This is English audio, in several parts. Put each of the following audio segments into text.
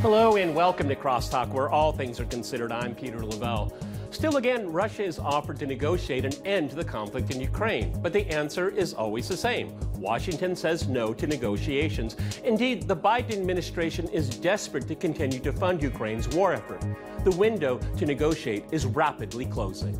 Hello and welcome to Crosstalk, where all things are considered. I'm Peter Lavelle. Still again, Russia is offered to negotiate an end to the conflict in Ukraine, but the answer is always the same. Washington says no to negotiations. Indeed, the Biden administration is desperate to continue to fund Ukraine's war effort. The window to negotiate is rapidly closing.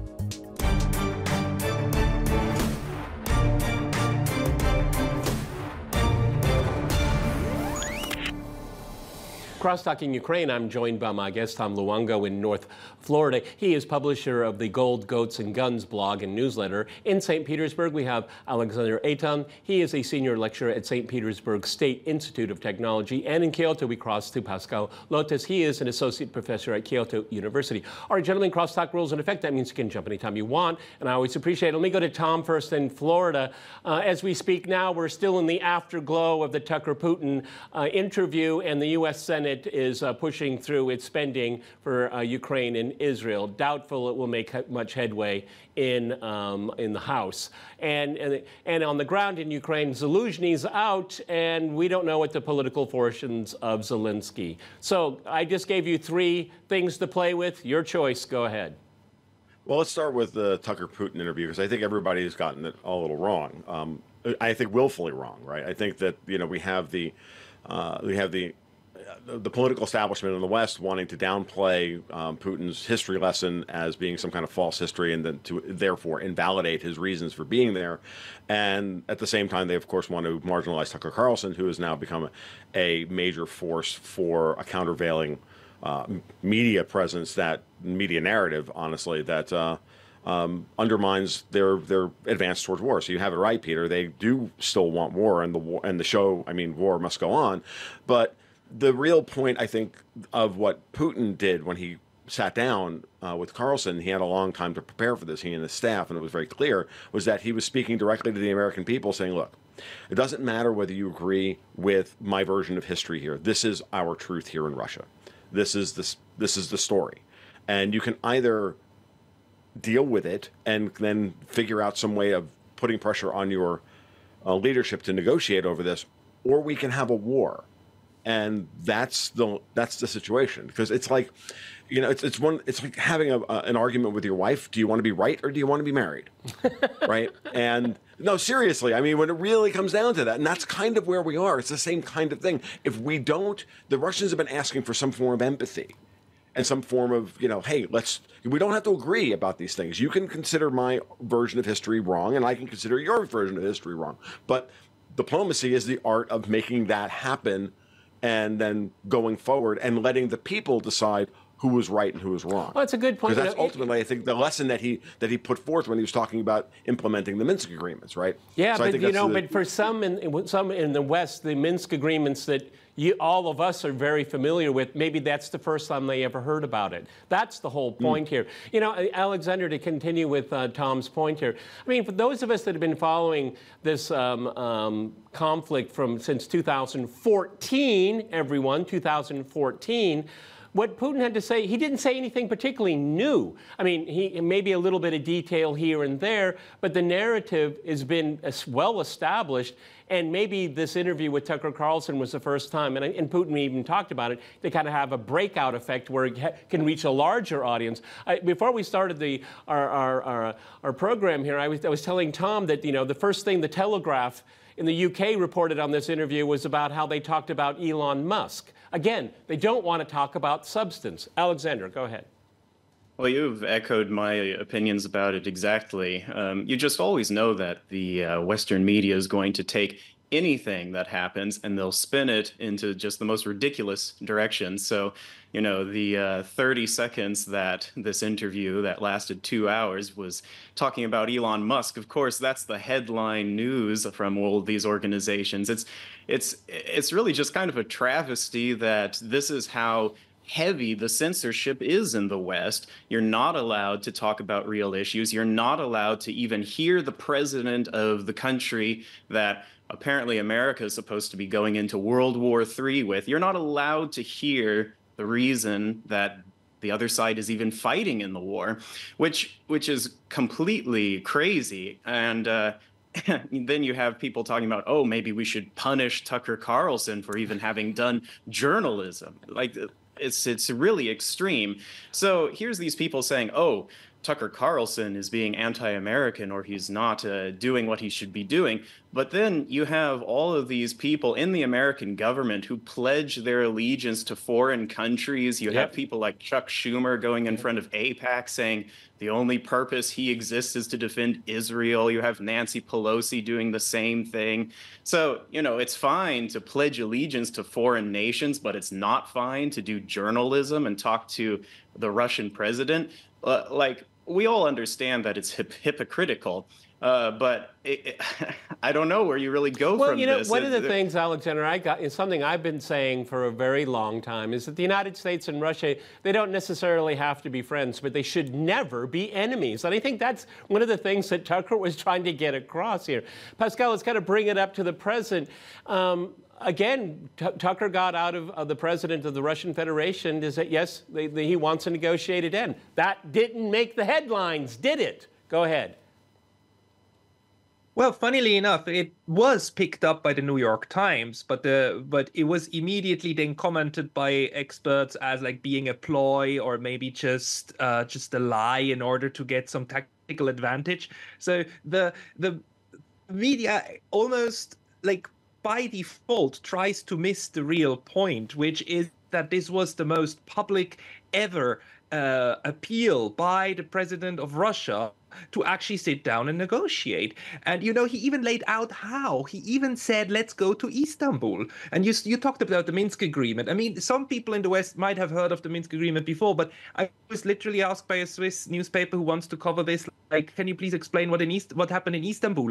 Crosstalking Ukraine, I'm joined by my guest, Tom Luongo, in North Florida. He is publisher of the Gold, Goats, and Guns blog and newsletter. In St. Petersburg, we have Alexander Eitan. He is a senior lecturer at St. Petersburg State Institute of Technology. And in Kyoto, we cross to Pascal Lotes. He is an associate professor at Kyoto University. All right, gentlemen, Crosstalk rules in effect. That means you can jump anytime you want, and I always appreciate it. Let me go to Tom first in Florida. As we speak now, we're still in the afterglow of the Tucker Putin interview, and the U.S. Senate is pushing through its spending for Ukraine and Israel. Doubtful it will make much headway in the House. And on the ground in Ukraine, Zelensky's out, and we don't know what the political fortunes of Zelensky. So I just gave you three things to play with. Your choice. Go ahead. Well, let's start with the Tucker Putin interview, because I think everybody's gotten it a little wrong. I think willfully wrong, right? I think that we have the political establishment in the West wanting to downplay Putin's history lesson as being some kind of false history, and then to therefore invalidate his reasons for being there. And at the same time, they, of course, want to marginalize Tucker Carlson, who has now become a major force for a countervailing media presence, that media narrative, honestly, that undermines their advance towards war. So you have it right, Peter. They do still want war, and the show, war must go on. But the real point, I think, of what Putin did when he sat down with Carlson, he had a long time to prepare for this, he and his staff, and it was very clear, was that he was speaking directly to the American people, saying, look, it doesn't matter whether you agree with my version of history here. This is our truth here in Russia. This is the story. And you can either deal with it and then figure out some way of putting pressure on your leadership to negotiate over this, or we can have a war. And that's the situation, because it's like, it's like having an argument with your wife. Do you want to be right or do you want to be married? Right? And no, seriously, when it really comes down to that, and that's kind of where we are. It's the same kind of thing. If we don't, the Russians have been asking for some form of empathy and some form of, hey, we don't have to agree about these things. You can consider my version of history wrong, and I can consider your version of history wrong. But diplomacy is the art of making that happen, and then going forward and letting the people decide who was right and who was wrong. Well, that's a good point. Because that's ultimately, I think, the lesson that he put forth when he was talking about implementing the Minsk agreements, right? Yeah, so but for some in the West, the Minsk agreements that all of us are very familiar with, maybe that's the first time they ever heard about it. That's the whole point here. Alexander, to continue with Tom's point here, for those of us that have been following this conflict since 2014, 2014, what Putin had to say, he didn't say anything particularly new. He maybe a little bit of detail here and there, but the narrative has been well established. And maybe this interview with Tucker Carlson was the first time, and Putin even talked about it, to kind of have a breakout effect where it can reach a larger audience. Before we started our program here, I was telling Tom that the first thing the Telegraph in the UK reported on this interview was about how they talked about Elon Musk. Again, they don't want to talk about substance. Alexander, go ahead. Well, you've echoed my opinions about it exactly. You just always know that the Western media is going to take anything that happens and they'll spin it into just the most ridiculous direction. So, the 30 seconds that this interview that lasted 2 hours was talking about Elon Musk, of course, that's the headline news from all these organizations. It's really just kind of a travesty that this is how heavy the censorship is in the West. You're not allowed to talk about real issues. You're not allowed to even hear the president of the country that apparently America is supposed to be going into World War III with. You're not allowed to hear the reason that the other side is even fighting in the war, which is completely crazy. And then you have people talking about, oh, maybe we should punish Tucker Carlson for even having done journalism. Like, it's really extreme. So here's these people saying, oh, Tucker Carlson is being anti-American, or he's not doing what he should be doing. But then you have all of these people in the American government who pledge their allegiance to foreign countries. You have people like Chuck Schumer going in front of AIPAC saying the only purpose he exists is to defend Israel. You have Nancy Pelosi doing the same thing. So, it's fine to pledge allegiance to foreign nations, but it's not fine to do journalism and talk to the Russian president. We all understand that it's hypocritical, but I don't know where you really go from this. One of the things, Alexander, is something I've been saying for a very long time, is that the United States and Russia, they don't necessarily have to be friends, but they should never be enemies. And I think that's one of the things that Tucker was trying to get across here. Pascal, let's kind of bring it up to the present. Again, Tucker got out of the president of the Russian Federation to say, yes, he wants a negotiated end. That didn't make the headlines, did it? Go ahead. Well, funnily enough, it was picked up by the New York Times, but it was immediately then commented by experts as like being a ploy, or maybe just a lie in order to get some tactical advantage. So the media almost like by default tries to miss the real point, which is that this was the most public ever appeal by the president of Russia to actually sit down and negotiate. And, he even laid out how. He even said, let's go to Istanbul. And you talked about the Minsk Agreement. I mean, some people in the West might have heard of the Minsk Agreement before, but I was literally asked by a Swiss newspaper who wants to cover this, like, can you please explain what happened in Istanbul?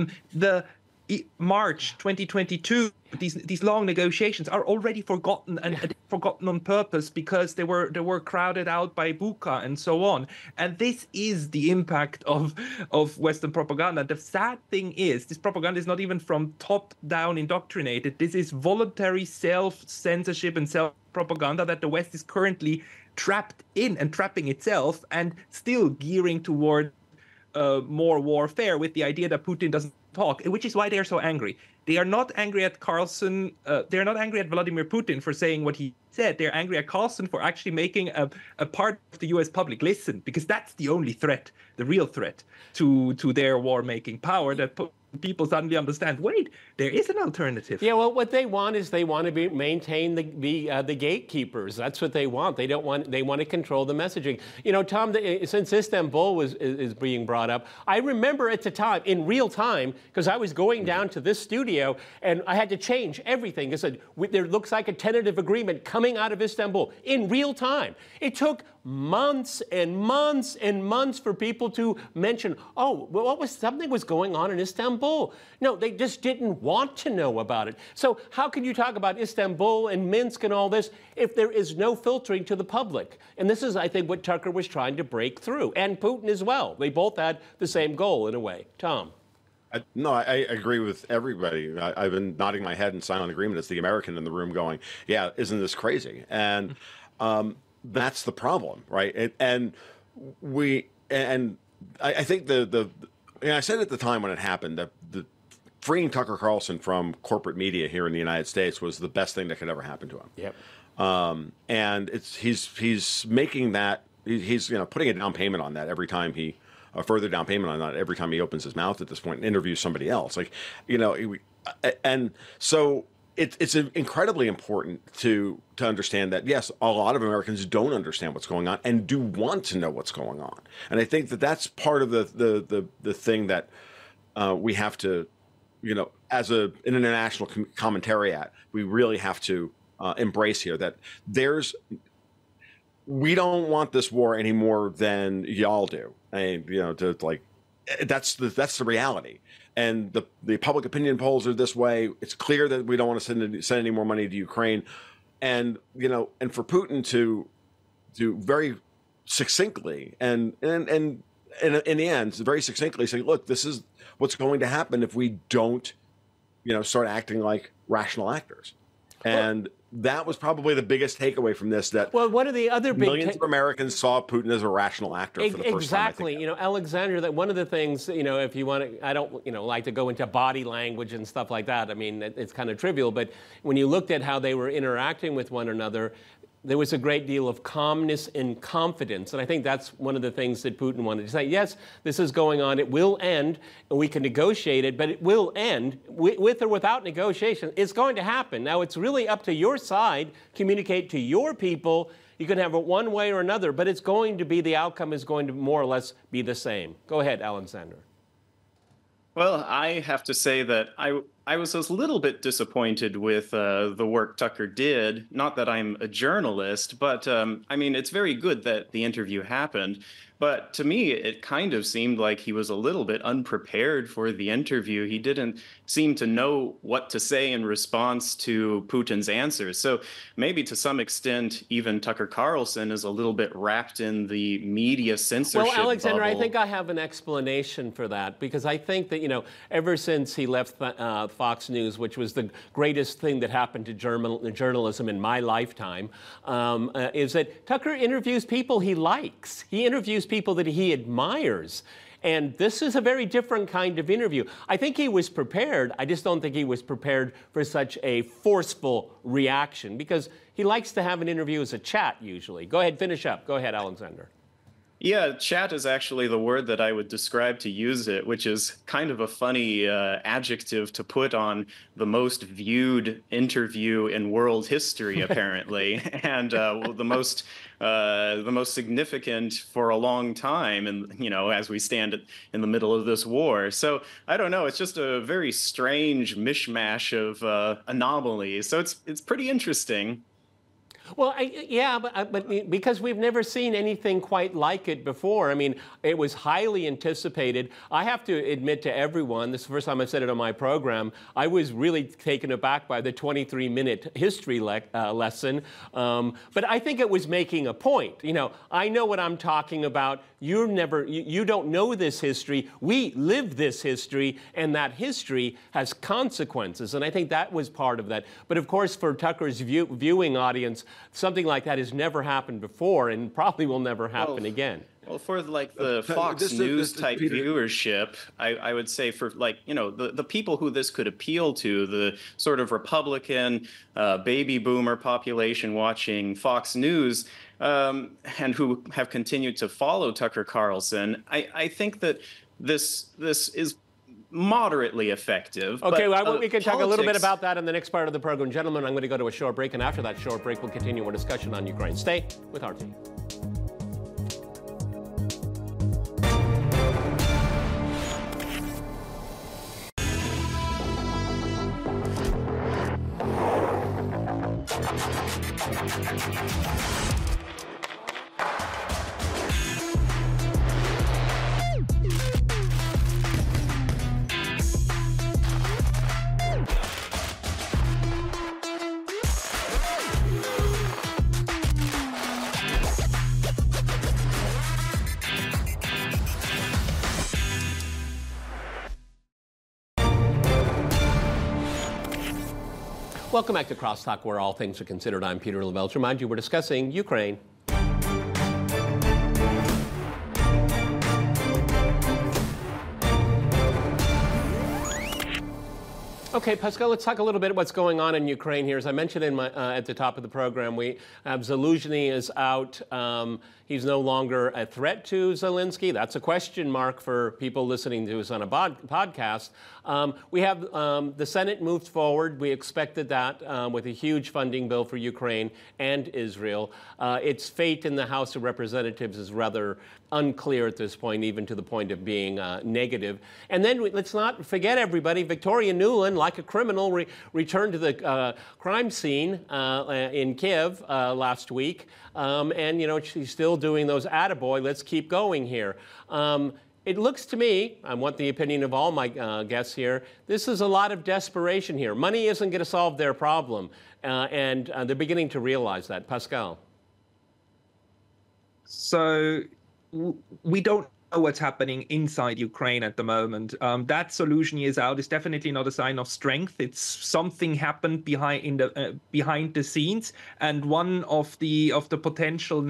March 2022, these long negotiations are already forgotten, and forgotten on purpose because they were crowded out by Bucha and so on. And this is the impact of Western propaganda. The sad thing is, this propaganda is not even from top down indoctrinated. This is voluntary self-censorship and self-propaganda that the West is currently trapped in and trapping itself, and still gearing toward more warfare with the idea that Putin doesn't talk, which is why they are so angry. They are not angry at Carlson. They're not angry at Vladimir Putin for saying what he said. They're angry at Carlson for actually making a part of the U.S. public listen, because that's the only threat, the real threat to their war-making power, that people suddenly understand, wait, there is an alternative. Yeah, well, what they want is they want to maintain the gatekeepers. That's what they want. They want to control the messaging. Tom, since Istanbul is being brought up, I remember at the time, in real time, because I was going down to this studio and I had to change everything. I said, there looks like a tentative agreement coming out of Istanbul in real time. It took months and months and months for people to mention, something was going on in Istanbul. No, they just didn't want to know about it. So how can you talk about Istanbul and Minsk and all this if there is no filtering to the public? And this is, I think, what Tucker was trying to break through, and Putin as well. They both had the same goal in a way. Tom. I agree with everybody. I've been nodding my head in silent agreement. It's the American in the room going, yeah, isn't this crazy? And that's the problem, right? I think I said at the time when it happened that the freeing Tucker Carlson from corporate media here in the United States was the best thing that could ever happen to him. Yep. And he's making that, he's putting a down payment on that every time a further down payment on that every time he opens his mouth at this point and interviews somebody else. And so it's incredibly important to understand that, yes, a lot of Americans don't understand what's going on and do want to know what's going on. And I think that that's part of the thing that we have to, as an international commentariat, we really have to embrace here, that we don't want this war any more than y'all do. That's the reality. And the public opinion polls are this way. It's clear that we don't want to send any more money to Ukraine. And, and for Putin to very succinctly and in the end, very succinctly say, look, this is what's going to happen if we don't, start acting like rational actors. And that was probably the biggest takeaway from this, that Well, one of the other big millions of Americans saw Putin as a rational actor for the first exactly. time. You know, Alexander, that one of the things, you know, if you want to, I don't, you know, like to go into body language and stuff like that. I mean, it's kind of trivial, but when you looked at how they were interacting with one another, there was a great deal of calmness and confidence. And I think that's one of the things that Putin wanted to say. Yes, this is going on. It will end, and we can negotiate it, but it will end with or without negotiation. It's going to happen. Now, it's really up to your side. Communicate to your people. You can have it one way or another, but it's going to be, the outcome is going to more or less be the same. Go ahead, Alexander. Well, I have to say that I was a little bit disappointed with the work Tucker did. Not that I'm a journalist, but I mean, it's very good that the interview happened. But to me, it kind of seemed like he was a little bit unprepared for the interview. He didn't seem to know what to say in response to Putin's answers. So maybe to some extent, even Tucker Carlson is a little bit wrapped in the media censorship Well, Alexander, bubble. I think I have an explanation for that, because I think that, you know, ever since he left Fox News, which was the greatest thing that happened to journalism in my lifetime, is that Tucker interviews people he likes. He interviews people that he admires. And this is a very different kind of interview. I think he was prepared. I just don't think he was prepared for such a forceful reaction, because he likes to have an interview as a chat usually. Go ahead, finish up. Go ahead, Alexander. Yeah, chat is actually the word that I would describe to use it, which is kind of a funny adjective to put on the most viewed interview in world history, apparently, and the most significant for a long time, and you know, as we stand in the middle of this war. So I don't know, it's just a very strange mishmash of anomalies. So it's pretty interesting. Well, but because we've never seen anything quite like it before. I mean, it was highly anticipated. I have to admit to everyone, this is the first time I've said it on my program, I was really taken aback by the 23-minute history lesson. But I think it was making a point. You know, I know what I'm talking about. You don't know this history. We live this history, and that history has consequences. And I think that was part of that. But of course, for Tucker's viewing audience, something like that has never happened before, and probably will never happen again. Well, for like the Fox News type viewership, I would say for, like, you know, the people who this could appeal to, the sort of Republican baby boomer population watching Fox News, and who have continued to follow Tucker Carlson, I think that this is moderately effective. Okay, but, well, we can talk a little bit politics- about that in the next part of the program. Gentlemen, I'm going to go to a short break, and after that short break, we'll continue our discussion on Ukraine. Stay with RT. Welcome back to Crosstalk, where all things are considered. I'm Peter Lavelle. To remind you, we're discussing Ukraine. Okay, Pascal, let's talk a little bit what's going on in Ukraine here. As I mentioned at the top of the program, we have Zaluzhny is out. He's no longer a threat to Zelensky. That's a question mark for people listening to us on a podcast. We have the Senate moved forward. We expected that with a huge funding bill for Ukraine and Israel. Its fate in the House of Representatives is rather unclear at this point, even to the point of being negative. And then let's not forget, everybody, Victoria Nuland, like a criminal, returned to the crime scene in Kiev last week. And, you know, she's still doing those attaboy, let's keep going here. It looks to me, I want the opinion of all my guests here, this is a lot of desperation here. Money isn't going to solve their problem. And they're beginning to realize that. Pascal. So we don't what's happening inside Ukraine at the moment. That solution years out is definitely not a sign of strength. It's something happened behind the scenes, and one of the potential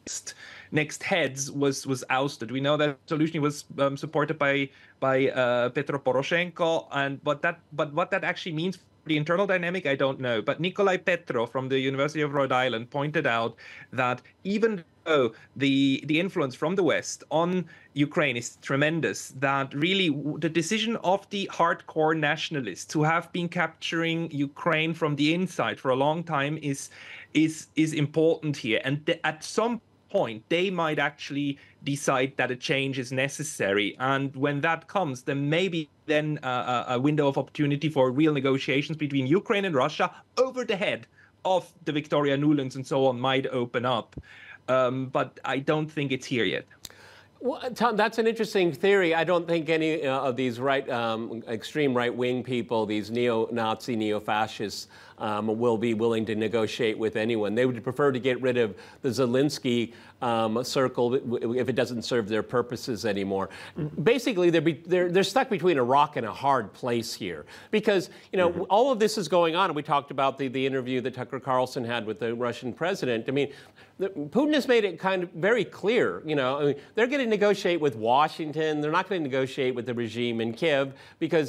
next heads was ousted. We know that solution was supported by Petro Poroshenko, and but what that actually means for the internal dynamic, I don't know. But Nikolai Petro from the University of Rhode Island pointed out that even though the influence from the West on Ukraine is tremendous, that really the decision of the hardcore nationalists who have been capturing Ukraine from the inside for a long time is important here, and at some point they might actually decide that a change is necessary, and when that comes, then maybe a window of opportunity for real negotiations between Ukraine and Russia over the head of the Victoria Nulands and so on might open up. But I don't think it's here yet. Well, Tom, that's an interesting theory. I don't think any of these extreme right-wing people, these neo-Nazi, neo-fascists, will be willing to negotiate with anyone. They would prefer to get rid of the Zelensky circle if it doesn't serve their purposes anymore. Basically, they're stuck between a rock and a hard place here, because all of this is going on. And we talked about the interview that Tucker Carlson had with the Russian president. I mean, Putin has made it kind of very clear. I mean, they're going to negotiate with Washington. They're not going to negotiate with the regime in Kiev because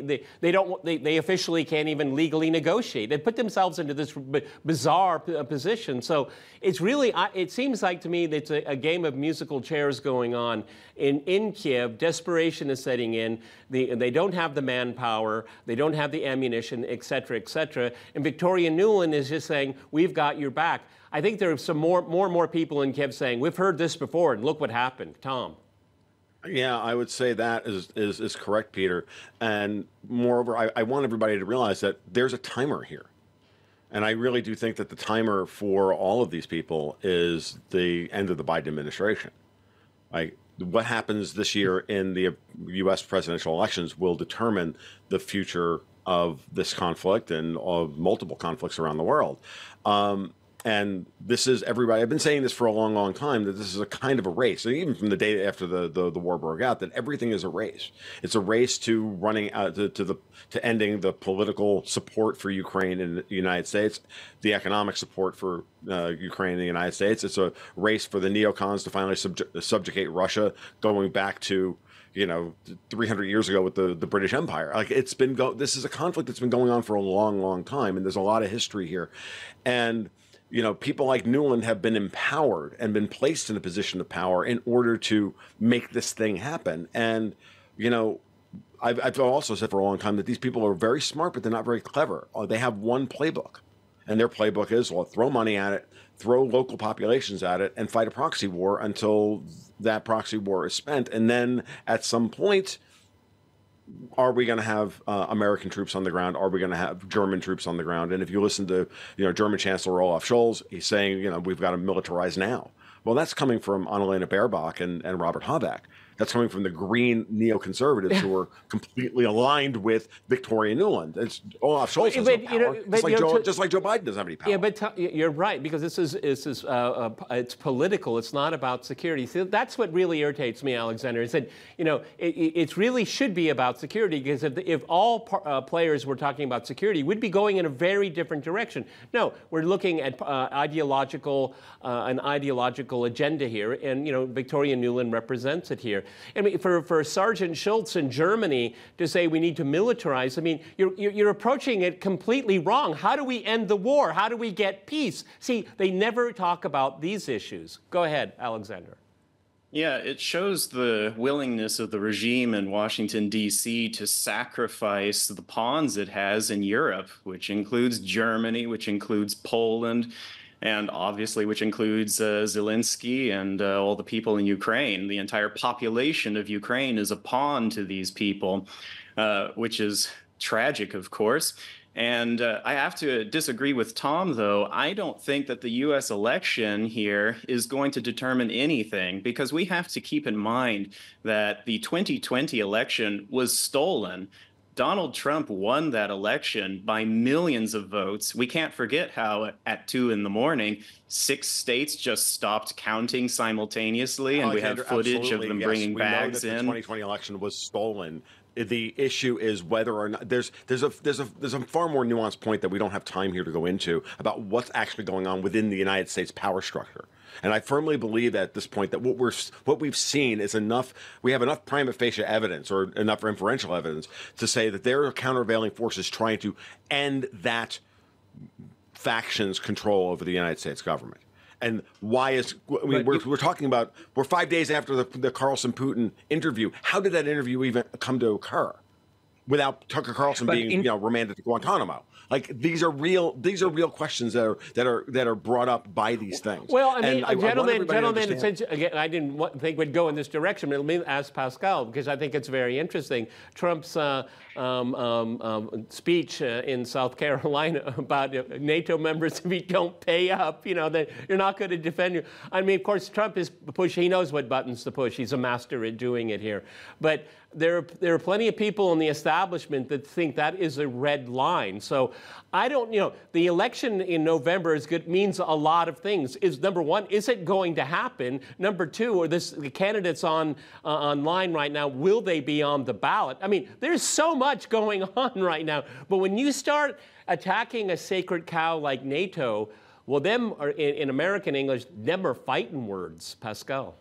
they officially can't even legally negotiate. They put themselves into this bizarre position. So it's really, it seems like to me that it's a game of musical chairs going on in Kiev. Desperation is setting in. They don't have the manpower. They don't have the ammunition, et cetera, et cetera. And Victoria Nuland is just saying, we've got your back. I think there are some more and more people in Kiev saying, we've heard this before, and look what happened. Tom. Yeah, I would say that is correct, Peter. And moreover, I want everybody to realize that there's a timer here. And I really do think that the timer for all of these people is the end of the Biden administration. What happens this year in the U.S. presidential elections will determine the future of this conflict and of multiple conflicts around the world. And this is everybody. I've been saying this for a long, long time, that this is a kind of a race. And even from the day after the war broke out, that everything is a race. It's a race to running out to ending the political support for Ukraine in the United States, the economic support for Ukraine in the United States. It's a race for the neocons to finally subjugate Russia, going back to 300 years ago with the British Empire. This is a conflict that's been going on for a long, long time, and there's a lot of history here. And people like Nuland have been empowered and been placed in a position of power in order to make this thing happen. And, I've also said for a long time that these people are very smart, but they're not very clever. They have one playbook, and their playbook is, well, throw money at it, throw local populations at it, and fight a proxy war until that proxy war is spent. And then at some point, are we going to have American troops on the ground? Are we going to have German troops on the ground? And if you listen to, German Chancellor Olaf Scholz, he's saying, we've got to militarize now. Well, that's coming from Annalena Baerbock and Robert Habeck. That's coming from the green neoconservatives who are completely aligned with Victoria Nuland. It's Olaf Scholz has no power, just like Joe Biden doesn't have any power. Yeah, but you're right, because this is it's political. It's not about security. So that's what really irritates me, Alexander. Is that it really should be about security, because if all players were talking about security, we'd be going in a very different direction. No, we're looking at an ideological agenda here, and Victoria Nuland represents it here. I mean, for Sergeant Schultz in Germany to say we need to militarize, I mean, you're approaching it completely wrong. How do we end the war? How do we get peace? See, they never talk about these issues. Go ahead, Alexander. Yeah, it shows the willingness of the regime in Washington, D.C. to sacrifice the pawns it has in Europe, which includes Germany, which includes Poland, and obviously which includes Zelensky and all the people in Ukraine. The entire population of Ukraine is a pawn to these people, which is tragic, of course. And I have to disagree with Tom, though. I don't think that the U.S. election here is going to determine anything, because we have to keep in mind that the 2020 election was stolen Donald Trump won that election by millions of votes. We can't forget how at 2 in the morning, 6 states just stopped counting simultaneously, and Alexander, we have footage of them yes. bringing We know bags that the in. 2020 election was stolen. The issue is whether or not there's a far more nuanced point that we don't have time here to go into about what's actually going on within the United States power structure. And I firmly believe at this point that what we've seen is enough. We have enough prima facie evidence or enough inferential evidence to say that there are countervailing forces trying to end that faction's control over the United States government. And why is we're talking about, we're 5 days after the Carlson Putin interview. How did that interview even come to occur without Tucker Carlson being remanded to Guantanamo? Like these are real questions that are brought up by these things. Well, I mean, gentlemen, again, I didn't think we'd go in this direction, but let me ask Pascal, because I think it's very interesting. Trump's speech in South Carolina about NATO members, if you don't pay up, that you're not going to defend you. I mean, of course, Trump is pushing. He knows what buttons to push. He's a master at doing it here. But there are plenty of people in the establishment that think that is a red line. So I don't, the election in November means a lot of things. Number one, is it going to happen? Number two, the candidates online right now, will they be on the ballot? I mean, there's so much going on right now. But when you start attacking a sacred cow like NATO, well, them are, in American English, them are fighting words, Pascal.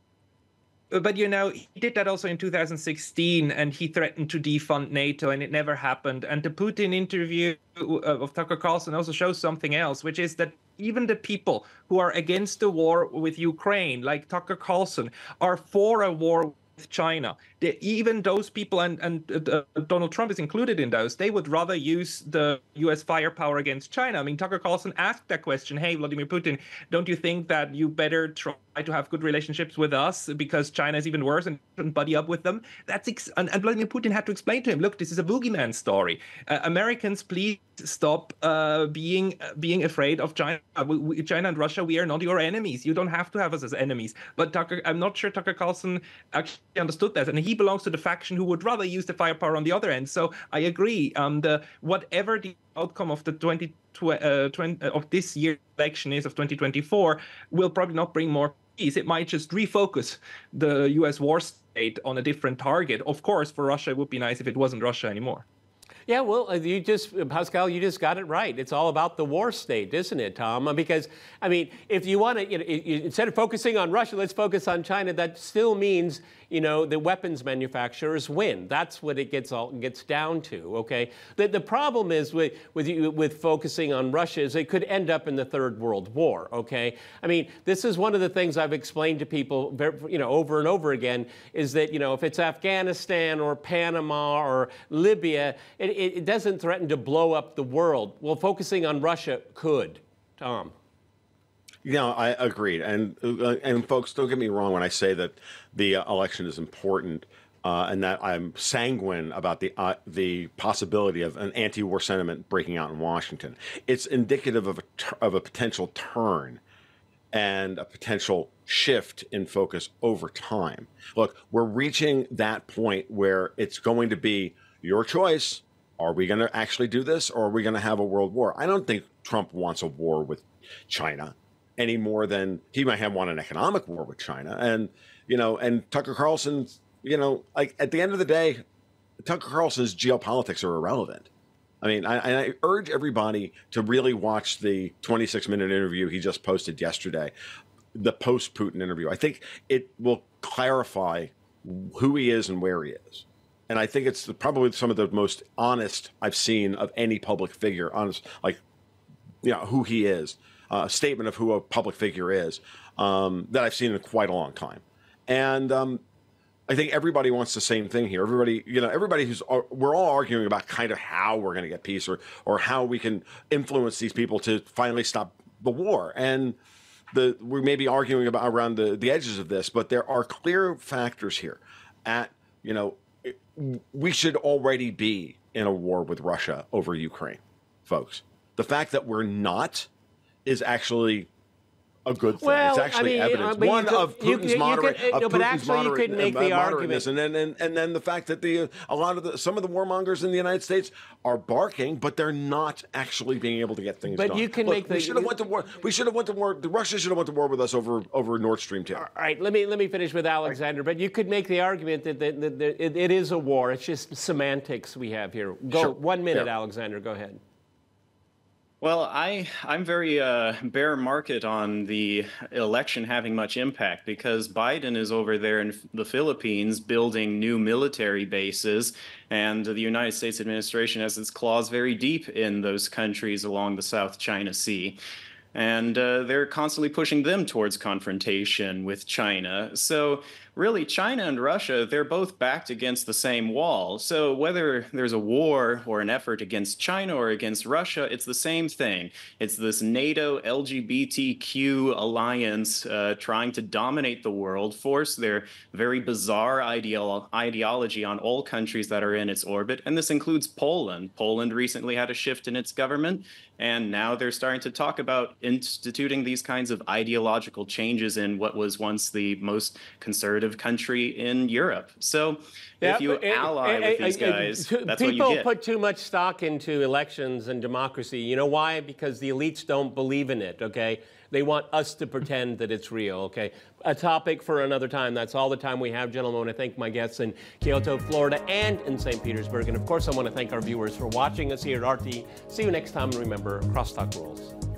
But, he did that also in 2016, and he threatened to defund NATO, and it never happened. And the Putin interview of Tucker Carlson also shows something else, which is that even the people who are against the war with Ukraine, like Tucker Carlson, are for a war with China. Even those people, and Donald Trump is included in those, they would rather use the U.S. firepower against China. I mean, Tucker Carlson asked that question, hey, Vladimir Putin, don't you think that you better try to have good relationships with us because China is even worse and shouldn't buddy up with them? And Vladimir Putin had to explain to him, look, this is a boogeyman story. Americans, please stop being afraid of China. China and Russia, we are not your enemies. You don't have to have us as enemies. But I'm not sure Tucker Carlson actually understood that. And he belongs to the faction who would rather use the firepower on the other end. So I agree. Whatever the outcome of the of this year's election is of 2024 will probably not bring more peace. It might just refocus the U.S. war state on a different target. Of course, for Russia, it would be nice if it wasn't Russia anymore. Yeah, well, Pascal, you just got it right. It's all about the war state, isn't it, Tom? Because, I mean, if you want to, instead of focusing on Russia, let's focus on China. That still means, the weapons manufacturers win. That's what it gets down to. Okay. The problem is with focusing on Russia is it could end up in the Third World War. Okay. I mean, this is one of the things I've explained to people, over and over again, is that if it's Afghanistan or Panama or Libya, it doesn't threaten to blow up the world. Well, focusing on Russia could. Tom. I agreed. And folks, don't get me wrong when I say that the election is important and that I'm sanguine about the possibility of an anti-war sentiment breaking out in Washington. It's indicative of a potential turn and a potential shift in focus over time. Look, we're reaching that point where it's going to be your choice. Are we going to actually do this, or are we going to have a world war? I don't think Trump wants a war with China any more than he might want an economic war with China. And, and Tucker Carlson's, like at the end of the day, Tucker Carlson's geopolitics are irrelevant. I mean, I urge everybody to really watch the 26-minute interview he just posted yesterday, the post-Putin interview. I think it will clarify who he is and where he is. And I think it's probably some of the most honest I've seen of any public figure, honest, like, who he is. A statement of who a public figure is that I've seen in quite a long time. And I think everybody wants the same thing here. Everybody, we're all arguing about kind of how we're going to get peace or how we can influence these people to finally stop the war. And we may be arguing about around the edges of this, but there are clear factors here. We should already be in a war with Russia over Ukraine, folks. The fact that we're not is actually a good thing. Well, it's actually I mean, evidence. but One of Putin's moderate, but actually you could make the argument, and then the fact that some of the warmongers in the United States are barking, but they're not actually being able to get things done. But you can make the. We should have went to war. We should have went to war. Russia should have went to war with us over Nord Stream 2. All right, let me finish with Alexander. But you could make the argument that it is a war. It's just semantics we have here. Go Sure. 1 minute, Yeah. Alexander. Go ahead. Well, I'm very bear market on the election having much impact because Biden is over there in the Philippines building new military bases, and the United States administration has its claws very deep in those countries along the South China Sea. And they're constantly pushing them towards confrontation with China. So really, China and Russia, they're both backed against the same wall. So whether there's a war or an effort against China or against Russia, it's the same thing. It's this NATO LGBTQ alliance trying to dominate the world, force their very bizarre ideology on all countries that are in its orbit. And this includes Poland. Poland recently had a shift in its government. And now they're starting to talk about instituting these kinds of ideological changes in what was once the most conservative country in Europe. So if you ally with these guys, that's what you get. People put too much stock into elections and democracy. You know why? Because the elites don't believe in it, okay? They want us to pretend that it's real, okay? A topic for another time. That's all the time we have, gentlemen. I want to thank my guests in Kyoto, Florida, and in St. Petersburg. And, of course, I want to thank our viewers for watching us here at RT. See you next time, and remember, crosstalk rules.